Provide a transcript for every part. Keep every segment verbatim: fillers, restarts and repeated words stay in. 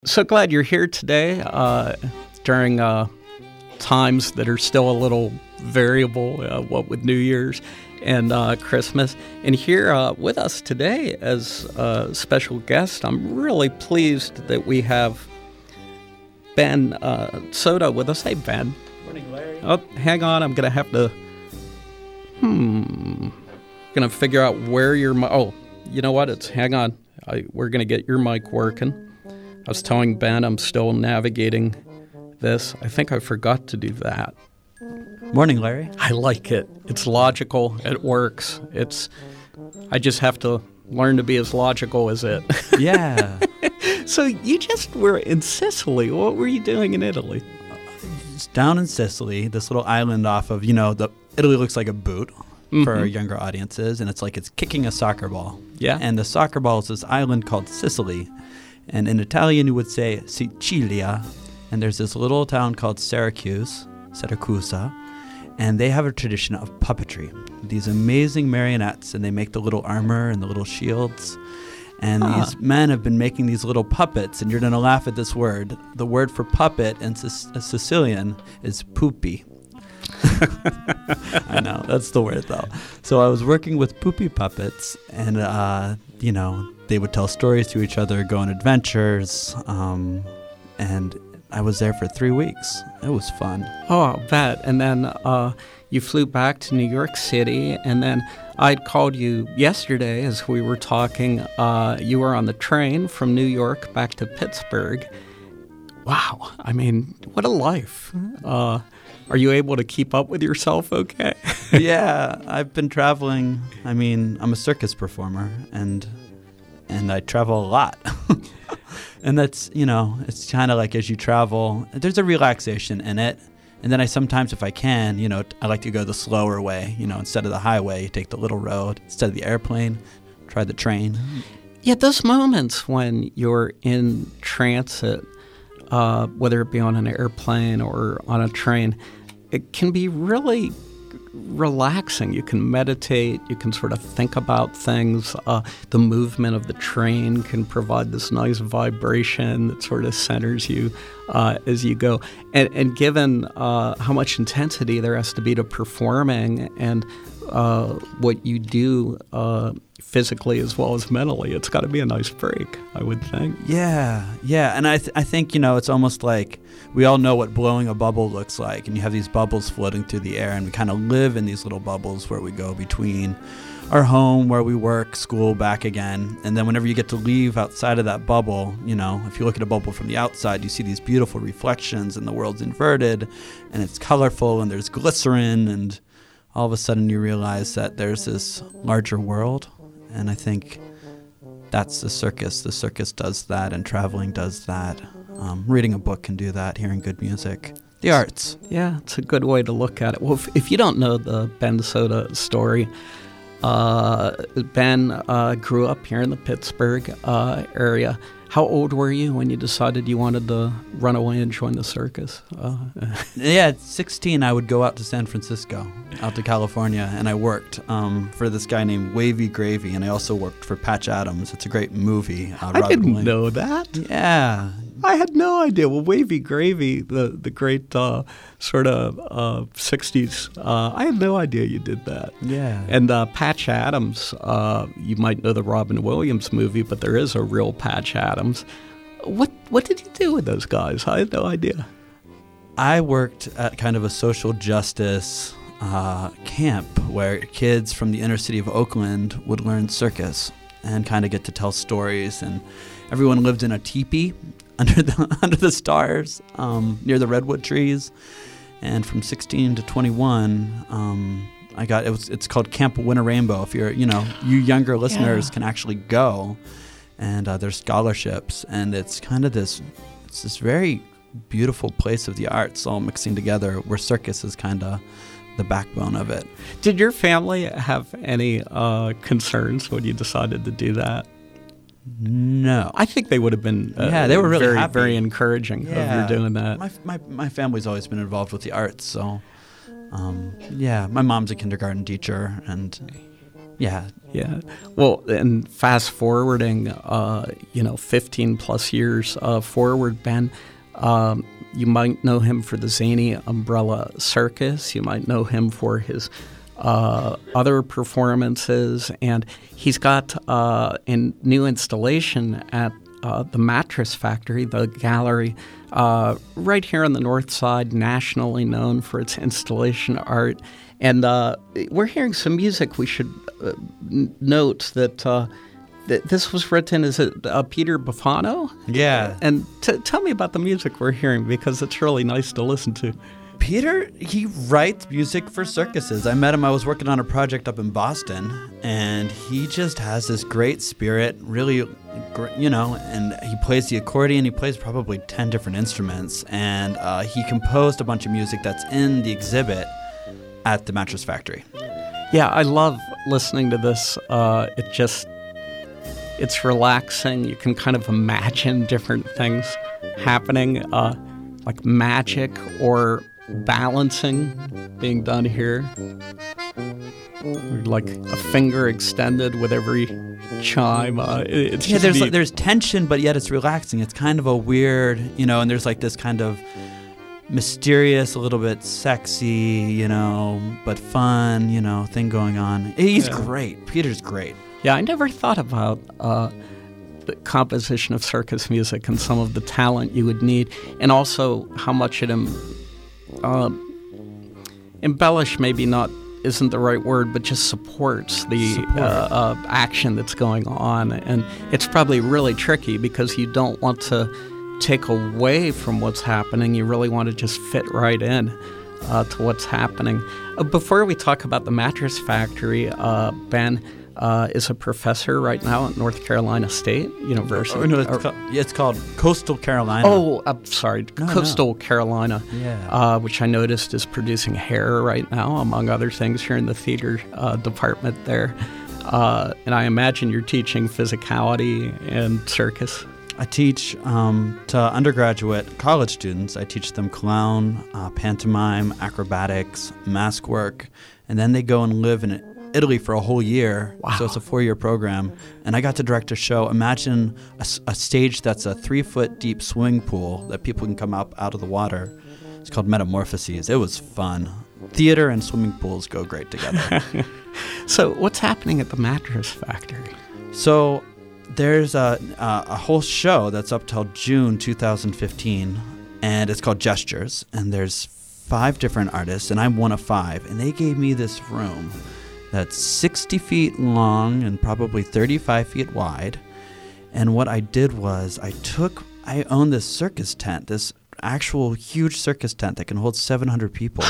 So glad you're here today uh, during uh, times that are still a little variable, uh, what with New Year's and uh, Christmas. And here uh, with us today as a special guest, I'm really pleased that we have Ben uh, Soda with us. Hey, Ben. Morning, Larry. Oh, hang on. I'm going to have to, hmm, going to figure out where your, mi- oh, you know what? It's, hang on. I, we're going to get your mic working. I was telling Ben I'm still navigating this. I think I forgot to do that. Morning, Larry. I like it. It's logical. It works. It's. I just have to learn to be as logical as it. Yeah. So you just were in Sicily. What were you doing in Italy? It's down in Sicily, this little island off of, you know, the Italy looks like a boot Mm-hmm. for younger audiences, and it's like it's kicking a soccer ball. Yeah. And the soccer ball is this island called Sicily. And in Italian, you would say Sicilia. And there's this little town called Syracuse, Siracusa, and they have a tradition of puppetry. These amazing marionettes, and they make the little armor and the little shields. And Huh. these men have been making these little puppets, and you're going to laugh at this word. The word for puppet in Sic- Sicilian is pupi. I know, that's the word, though. So I was working with poopy puppets, and, uh, you know, they would tell stories to each other, go on adventures, um, and I was there for three weeks. It was fun. Oh, I'll bet. And then uh, you flew back to New York City, and then I'd called you yesterday as we were talking. Uh, you were on the train from New York back to Pittsburgh. Wow. I mean, what a life. Uh, are you able to keep up with yourself okay? Yeah, I've been traveling. I mean, I'm a circus performer, and and I travel a lot. And that's, you know, it's kind of like as you travel, there's a relaxation in it. And then I sometimes, if I can, you know, I like to go the slower way. You know, instead of the highway, you take the little road. Instead of the airplane, try the train. Yeah, those moments when you're in transit, uh, whether it be on an airplane or on a train, it can be really relaxing. You can meditate. You can sort of think about things. Uh, the movement of the train can provide this nice vibration that sort of centers you uh, as you go. And, and given uh, how much intensity there has to be to performing and uh, what you do uh, physically as well as mentally, it's got to be a nice break, I would think. Yeah, yeah. And I, th- I think, you know, it's almost like we all know what blowing a bubble looks like. And you have these bubbles floating through the air, and we kind of live in these little bubbles where we go between our home, where we work, school, back again. And then whenever you get to leave outside of that bubble, you know, if you look at a bubble from the outside, you see these beautiful reflections, and the world's inverted, and it's colorful, and there's glycerin, and all of a sudden you realize that there's this larger world. And I think that's the circus. The circus does that, and traveling does that. Um, reading a book can do that, hearing good music. The arts. Yeah, it's a good way to look at it. Well, if, if you don't know the Ben Soda story, uh, Ben uh, grew up here in the Pittsburgh uh, area. How old were you when you decided you wanted to run away and join the circus? Uh, Yeah, at sixteen, I would go out to San Francisco, out to California, and I worked um, for this guy named Wavy Gravy, and I also worked for Patch Adams. It's a great movie. Uh, I Robin didn't Williams. know that. Yeah. I had no idea. Well, Wavy Gravy, the the great uh, sort of uh, sixties, uh, I had no idea you did that. Yeah. And uh, Patch Adams, uh, you might know the Robin Williams movie, but there is a real Patch Adams. What what did you do with those guys? I had no idea. I worked at kind of a social justice uh, camp where kids from the inner city of Oakland would learn circus and kind of get to tell stories. And everyone lived in a teepee under the under the stars um, near the redwood trees. And from sixteen to twenty-one, um, I got it was it's called Camp Winter Rainbow. If you're you know you younger listeners Yeah. can actually go, and uh, there's scholarships, and it's kind of this it's this very beautiful place of the arts all mixing together, where circus is kind of the backbone of it. Did your family have any uh, concerns when you decided to do that? No. I think they would have been uh, Yeah, they were really very, happy. very encouraging Yeah. of you doing that. My, my, my family's always been involved with the arts, so um, yeah, my mom's a kindergarten teacher, and Yeah. Yeah. Well, and fast forwarding, uh, you know, fifteen plus years uh, forward, Ben, um, you might know him for the Zany Umbrella Circus. You might know him for his uh, other performances. And he's got uh, a new installation at uh, the Mattress Factory, the gallery, uh, right here on the north side, nationally known for its installation art. And uh, we're hearing some music. We should uh, n- note that uh, th- this was written, is it uh, Peter Bufano? Yeah. And t- tell me about the music we're hearing, because it's really nice to listen to. Peter, he writes music for circuses. I met him, I was working on a project up in Boston, and he just has this great spirit, really, gr- you know, and he plays the accordion. He plays probably ten different instruments, and uh, he composed a bunch of music that's in the exhibit at the Mattress Factory. Yeah, I love listening to this. Uh, it just, it's relaxing. You can kind of imagine different things happening, uh, like magic or balancing being done here. Like a finger extended with every chime. Uh, it, it's Yeah, just there's neat. like, there's tension, but yet it's relaxing. It's kind of a weird, you know, and there's like this kind of mysterious, a little bit sexy, you know, but fun, you know, thing going on. He's Yeah. great. Peter's great. Yeah, I never thought about uh, the composition of circus music and some of the talent you would need, and also how much it em- uh, embellish, maybe not isn't the right word, but just supports the Support. uh, uh, action that's going on. And it's probably really tricky because you don't want to take away from what's happening. You really want to just fit right in uh, to what's happening. Uh, before we talk about the Mattress Factory, uh, Ben uh, is a professor right now at North Carolina State University. Oh, no, it's, Or- called, yeah, it's called Coastal Carolina. oh, I'm sorry, No, no. Coastal Carolina, Yeah. uh, which I noticed is producing Hair right now, among other things, here in the theater uh, department there. Uh, and I imagine you're teaching physicality and circus. I teach um, to undergraduate college students. I teach them clown, uh, pantomime, acrobatics, mask work, and then they go and live in Italy for a whole year. Wow. So it's a four-year program. And I got to direct a show. Imagine a, s- a stage that's a three-foot deep swimming pool that people can come up out of the water. It's called Metamorphoses. It was fun. Theater and swimming pools go great together. So what's happening at the Mattress Factory? So there's a, a a whole show that's up till June two thousand fifteen, and it's called Gestures. And there's five different artists, and I'm one of five. And they gave me this room that's sixty feet long and probably thirty-five feet wide. And what I did was I took, I own this circus tent, this actual huge circus tent that can hold seven hundred people.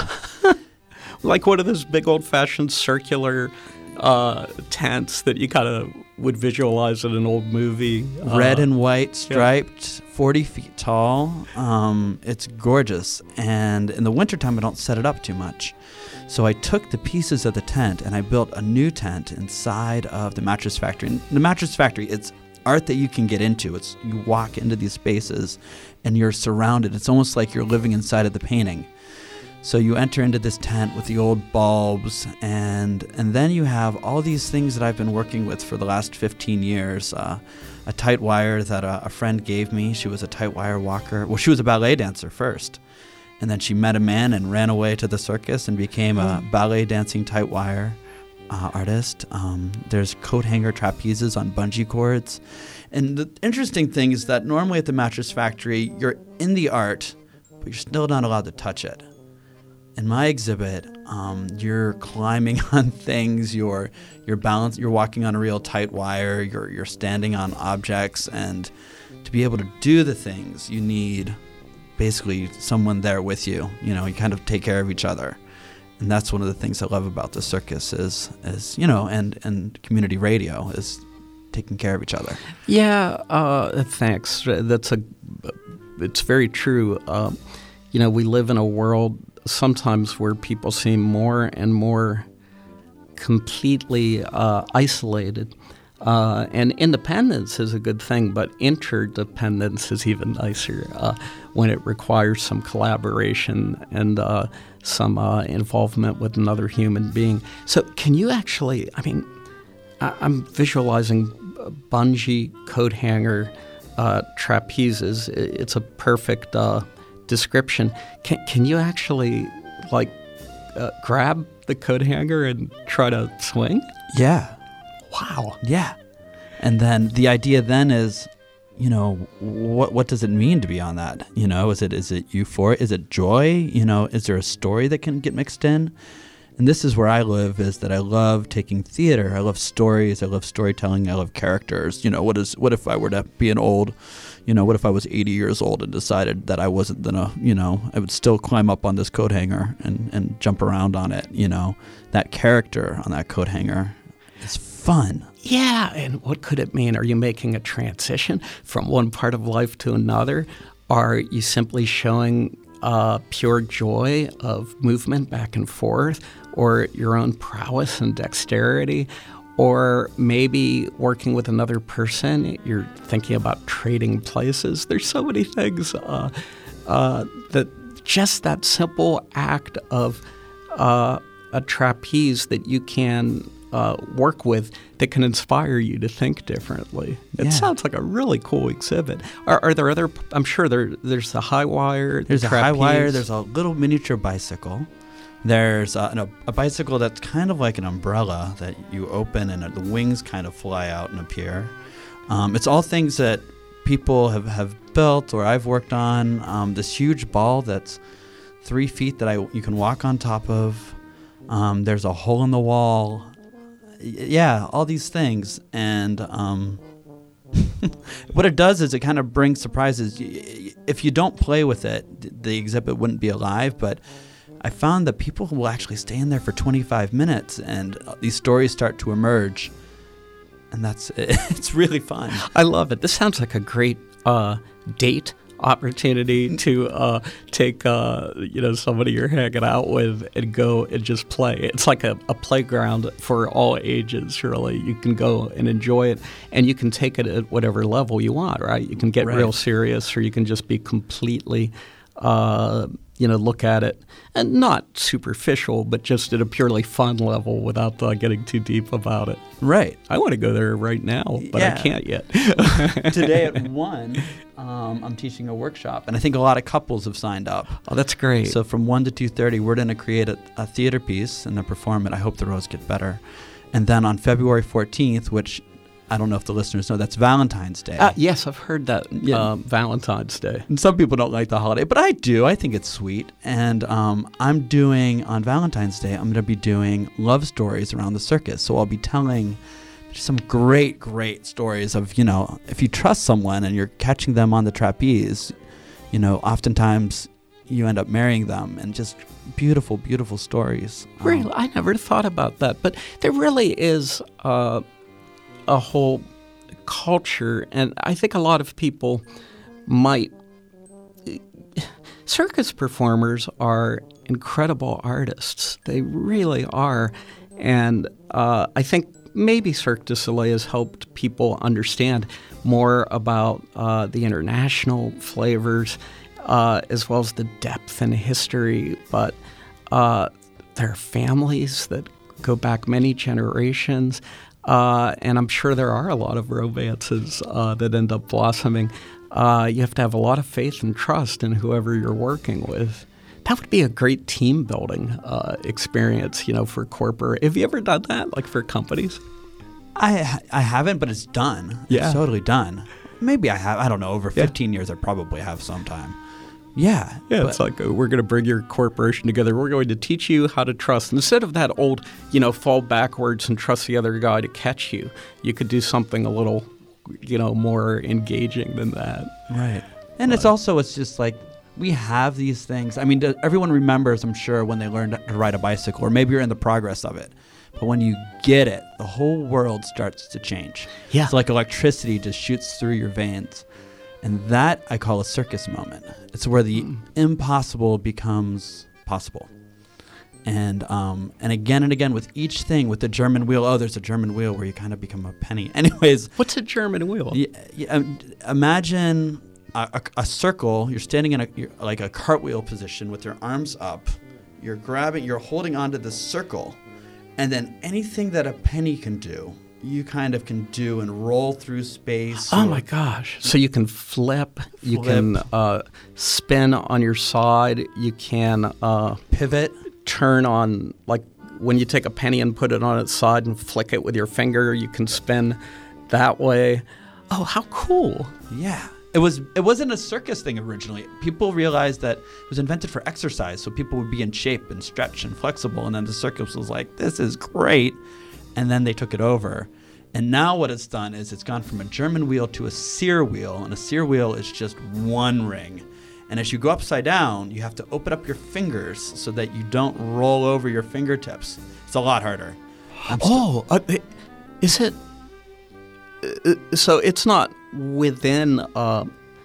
Like one of those big old-fashioned circular uh, tents that you kind of would visualize in an old movie. Uh, Red and white, striped, forty feet tall. Um, it's gorgeous. And in the wintertime, I don't set it up too much. So I took the pieces of the tent and I built a new tent inside of the Mattress Factory. And the Mattress Factory, it's art that you can get into. It's you walk into these spaces and you're surrounded. It's almost like you're living inside of the painting. So you enter into this tent with the old bulbs, and and then you have all these things that I've been working with for the last fifteen years. Uh, a tight wire that a, a friend gave me. She was a tight wire walker. Well, she was a ballet dancer first, and then she met a man and ran away to the circus and became a ballet dancing tight wire uh, artist. Um, there's coat hanger trapezes on bungee cords. And the interesting thing is that normally at the Mattress Factory, you're in the art, but you're still not allowed to touch it. In my exhibit, um, you're climbing on things, you're you're balanced, you're walking on a real tight wire, you're you're standing on objects, and to be able to do the things, you need basically someone there with you. You know, you kind of take care of each other, and that's one of the things I love about the circus is is you know, and and community radio is taking care of each other. Yeah, uh, thanks. That's a. It's very true. Um, you know, we live in a world sometimes where people seem more and more completely uh, isolated. Uh, and independence is a good thing, but interdependence is even nicer uh, when it requires some collaboration and uh, some uh, involvement with another human being. So can you actually, I mean, I- I'm visualizing bungee coat hanger uh, trapezes. It's a perfect uh, description. Can can you actually like uh, grab the coat hanger and try to swing? Yeah. Wow. Yeah. And then the idea then is, you know, what what does it mean to be on that? You know, is it is it euphoria? Is it joy? You know, is there a story that can get mixed in? And this is where I live, is that I love taking theater. I love stories. I love storytelling. I love characters. You know, what is what if I were to be an old, you know, what if I was eighty years old and decided that I wasn't gonna, you know, I would still climb up on this coat hanger and, and jump around on it, you know. That character on that coat hanger is fun. Yeah, and what could it mean? Are you making a transition from one part of life to another? Are you simply showing uh, pure joy of movement back and forth, or your own prowess and dexterity? Or maybe working with another person, you're thinking about trading places. There's so many things uh, uh, that just that simple act of uh, a trapeze that you can uh, work with that can inspire you to think differently. It Yeah. sounds like a really cool exhibit. Are, are there other? I'm sure there. There's the high wire. There's the a high wire. trapeze. There's a little miniature bicycle. There's uh, no, a bicycle that's kind of like an umbrella that you open and the wings kind of fly out and appear. Um, it's all things that people have, have built or I've worked on. Um, this huge ball that's three feet that I you can walk on top of. Um, there's a hole in the wall. Y- Yeah, all these things. And um, what it does is it kind of brings surprises. Y- y- If you don't play with it, th- the exhibit wouldn't be alive, but I found that people will actually stay in there for twenty-five minutes and uh, these stories start to emerge. And that's it's really fun. I love it. This sounds like a great uh, date opportunity to uh, take uh, you know somebody you're hanging out with and go and just play. It's like a, a playground for all ages. Really, you can go and enjoy it, and you can take it at whatever level you want. Right? You can get Right. real serious, or you can just be completely. Uh, you know, look at it, and not superficial, but just at a purely fun level without uh, getting too deep about it. Right. I want to go there right now, but Yeah. I can't yet. Today at one, um, I'm teaching a workshop, and I think a lot of couples have signed up. Oh, that's great. So from one to two thirty, we're going to create a, a theater piece and then perform it. I hope the roads get better. And then on February fourteenth, which I don't know if the listeners know, that's Valentine's Day. Uh, yes, I've heard that. Yeah. Um, Valentine's Day. And some people don't like the holiday, but I do. I think it's sweet. And um, I'm doing, on Valentine's Day, I'm going to be doing love stories around the circus. So I'll be telling some great, great stories of, you know, if you trust someone and you're catching them on the trapeze, you know, oftentimes you end up marrying them, and just beautiful, beautiful stories. Um, Really, I never thought about that, but there really is uh, a whole culture, and I think a lot of people might. Circus performers are incredible artists. They really are, and uh, I think maybe Cirque du Soleil has helped people understand more about uh, the international flavors, uh, as well as the depth and history. But uh, there are families that go back many generations, uh, and I'm sure there are a lot of romances uh, that end up blossoming. Uh, you have to have a lot of faith and trust in whoever you're working with. That would be a great team building uh, experience, you know, for corporate. Have you ever done that, like for companies? I I haven't, but it's done. Yeah. It's totally done. Maybe I have. I don't know. Over Yeah. fifteen years, I probably have sometime. Yeah. Yeah, but- it's like uh, we're going to bring your corporation together. We're going to teach you how to trust. Instead of that old, you know, fall backwards and trust the other guy to catch you, you could do something a little, you know, more engaging than that. Right. And it's also, it's just like, we have these things. I mean, th- everyone remembers, I'm sure, when they learned to ride a bicycle, or maybe you're in the progress of it. But when you get it, the whole world starts to change. Yeah. It's like electricity just shoots through your veins. And that I call a circus moment. It's where the Mm. impossible becomes possible. And um, and again and again with each thing, with the German wheel. Oh, there's a German wheel where you kind of become a penny. Anyways, What's a German wheel? y- y- um, imagine a, a, a circle. You're standing in a you're like a cartwheel position with your arms up. You're grabbing, you're holding onto this circle, and then anything that a penny can do, you kind of can do and roll through space. Oh my gosh. So you can flip, you Flip. can uh, spin on your side, you can uh, Pivot. turn on, like when you take a penny and put it on its side and flick it with your finger, you can spin that way. Oh, how cool. Yeah. It was it wasn't a circus thing originally. People realized that it was invented for exercise, so people would be in shape and stretch and flexible, and then the circus was like, this is great. And then they took it over. And now what it's done is it's gone from a German wheel to a sear wheel, and a sear wheel is just one ring. And as you go upside down, you have to open up your fingers so that you don't roll over your fingertips. It's a lot harder. I'm Oh, uh, is it? Uh, so it's not within uh,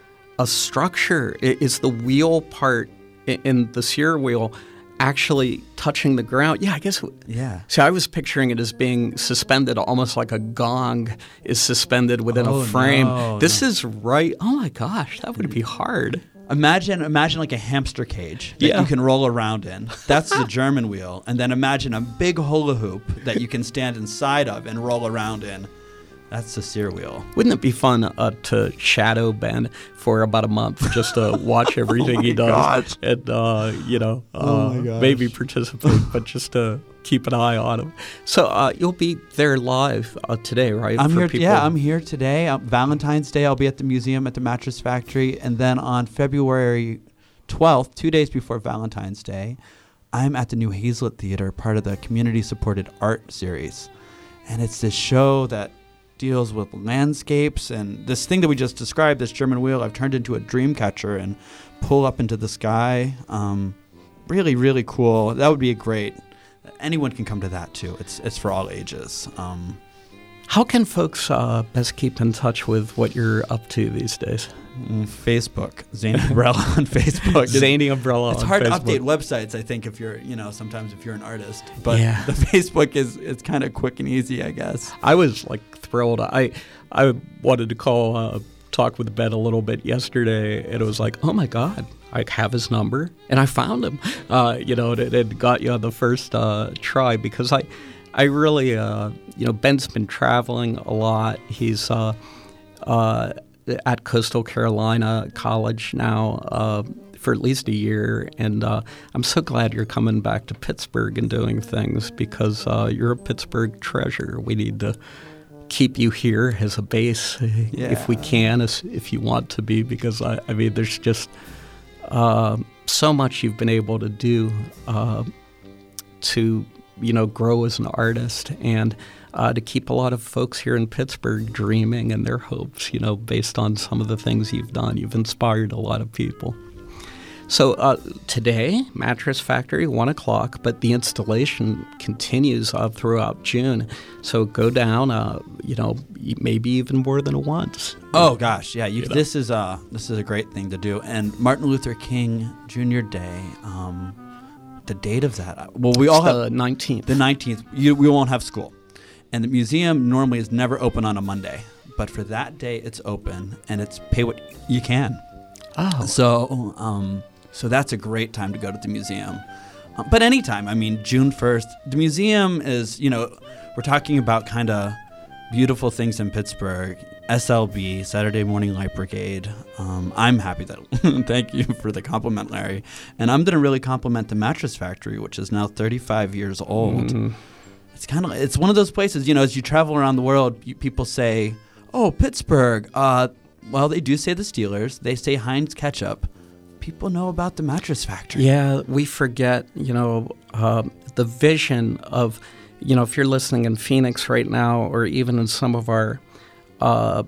a structure. I- Is the wheel part i- in the sear wheel actually touching the ground? Yeah, I guess. Yeah. See, I was picturing it as being suspended, almost like a gong is suspended within Oh, a frame. no, this is right. Oh my gosh, that would be hard. Imagine imagine like a hamster cage that Yeah. you can roll around in. That's the German wheel. And then imagine a big hula hoop that you can stand inside of and roll around in. That's the sear wheel. Wouldn't it be fun uh, to shadow Ben for about a month just to watch everything he does gosh. and uh, you know uh, Oh my gosh. maybe participate, but just to keep an eye on him. So uh, you'll be there live uh, today, right? I'm for here. people- Yeah, I'm here today. Um, Valentine's Day, I'll be at the museum at the Mattress Factory, and then on February twelfth, two days before Valentine's Day, I'm at the New Hazlet Theater, part of the community-supported art series, and it's this show that deals with landscapes and this thing that we just described, this German wheel. I've turned into a dream catcher and pull up into the sky. Um, really, really cool. That would be a great. Anyone can come to that too. It's it's for all ages. Um, How can folks uh, best keep in touch with what you're up to these days? Mm, Facebook, Zany Umbrella on Facebook. Zany Umbrella. It's on hard Facebook. to update websites, I think, if you're, you know, sometimes if you're an artist. But Yeah. the Facebook is it's kind of quick and easy, I guess. I was like thrilled. I I wanted to call, uh, talk with Ben a little bit yesterday, and it was like, oh my God, I have his number, and I found him. Uh, you know, it, it got you on the first uh, try because I, I really, uh, you know, Ben's been traveling a lot. He's uh, uh, at Coastal Carolina College now uh, for at least a year, and uh, I'm so glad you're coming back to Pittsburgh and doing things because uh, you're a Pittsburgh treasure. We need to keep you here as a base Yeah. if we can, as, if you want to be, because I, I mean, there's just uh, so much you've been able to do uh, to, you know, grow as an artist and uh, to keep a lot of folks here in Pittsburgh dreaming and their hopes, you know, based on some of the things you've done. You've inspired a lot of people. So uh, today, Mattress Factory, one o'clock, but the installation continues uh, throughout June. So go down, uh, you know, maybe even more than once. Oh gosh, yeah. You, You know. This is uh this is a great thing to do. And Martin Luther King Junior Day, um, the date of that. Well, we all It's have the nineteenth. the nineteenth. You, we won't have school, and the museum normally is never open on a Monday, but for that day it's open, and it's pay what you can. Oh, So, um, so that's a great time to go to the museum. Uh, but anytime, I mean, June first, the museum is, you know, we're talking about kind of beautiful things in Pittsburgh. S L B, Saturday Morning Light Brigade. Um, I'm happy that, thank you for the compliment, Larry. And I'm going to really compliment the Mattress Factory, which is now thirty-five years old. Mhm. It's kind of, it's one of those places, you know, as you travel around the world, you, people say, oh, Pittsburgh. Uh, well, they do say the Steelers. They say Heinz ketchup. People know about the Mattress Factory. Yeah, we forget, you know, um, the vision of, you know, if you're listening in Phoenix right now, or even in some of our uh,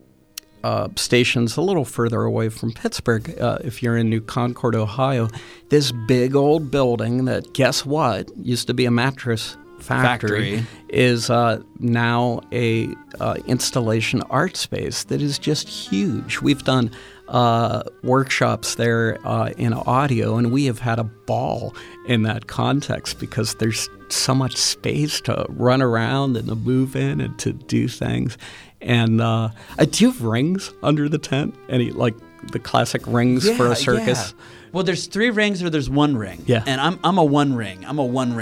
uh, stations a little further away from Pittsburgh, uh, if you're in New Concord, Ohio, this big old building that, guess what, used to be a mattress factory, Factory. is uh, now a uh, installation art space that is just huge. We've done uh, workshops there uh, in audio, and we have had a ball in that context because there's so much space to run around and to move in and to do things. And uh, uh, do you have rings under the tent? Any, like the classic rings for a circus? yeah. Well, there's three rings or there's one ring. Yeah. And I'm I'm a one ring. I'm a one ring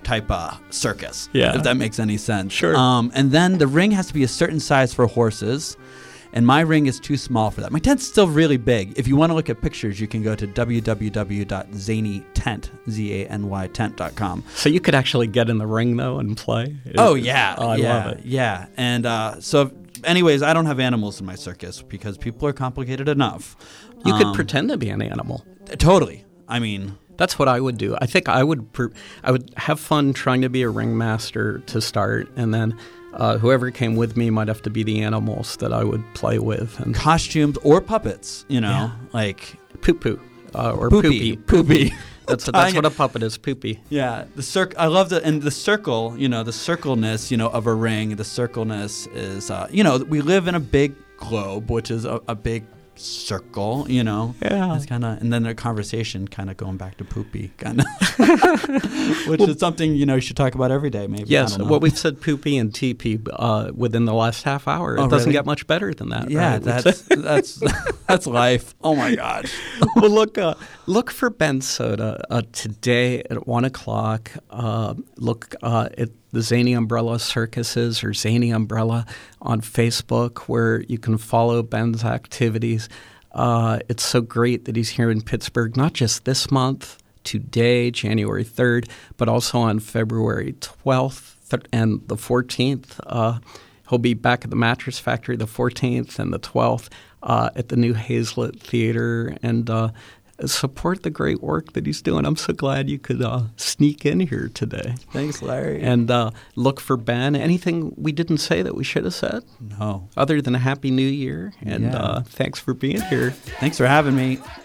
type uh, circus. Yeah. If that makes any sense. Sure. Um, and then the ring has to be a certain size for horses. And my ring is too small for that. My tent's still really big. If you want to look at pictures, you can go to w w w dot zany tent, Z A N Y tent dot com. So you could actually get in the ring, though, and play? Oh, yeah. Oh, I yeah, love it. Yeah. And uh, so, anyways, I don't have animals in my circus because people are complicated enough. You Um, could pretend to be an animal. Totally. I mean... That's what I would do. I think I would pr- I would have fun trying to be a ringmaster to start, and then uh, whoever came with me might have to be the animals that I would play with. And costumes or puppets, you know, Yeah. like poo poo uh, or Poopy. poopy. Poopy. That's that's Tying what a it- puppet is. Poopy. Yeah, the circ. I love the and the circle. You know, the circleness. You know, of a ring. The circleness is. Uh, you know, we live in a big globe, which is a, a big circle. You know. Yeah. It's kind of, and then the conversation kind of going back to poopy, kind of, which is something you know you should talk about every day, maybe. I Yes. don't know. Well, we've said poopy and teepee uh, within the last half hour. It Oh, doesn't really? get much better than that. Yeah, right? that's that's that's life. Oh my gosh. Well, look, uh, look for Ben Soda uh, today at one o'clock. Uh, look uh, at the Zany Umbrella Circuses or Zany Umbrella on Facebook, where you can follow Ben's activities. Uh, it's so great that he's here in Pittsburgh, not just this month, today, January third, but also on February twelfth and the fourteenth. Uh, he'll be back at the Mattress Factory the fourteenth and the twelfth uh, at the new Hazlitt Theater. And uh, support the great work that he's doing. I'm so glad you could uh, sneak in here today. Thanks, Larry. And uh, look for Ben. Anything we didn't say that we should have said? No. Other than a Happy New Year. And Yeah. uh, thanks for being here. Thanks for having me.